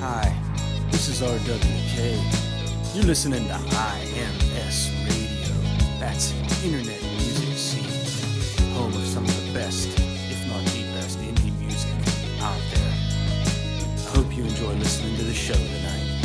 Hi, this is RWK. You're listening to IMS Radio. That's Internet Music Scene, home of some of the best, if not the best, indie music out there. I hope you enjoy listening to the show tonight.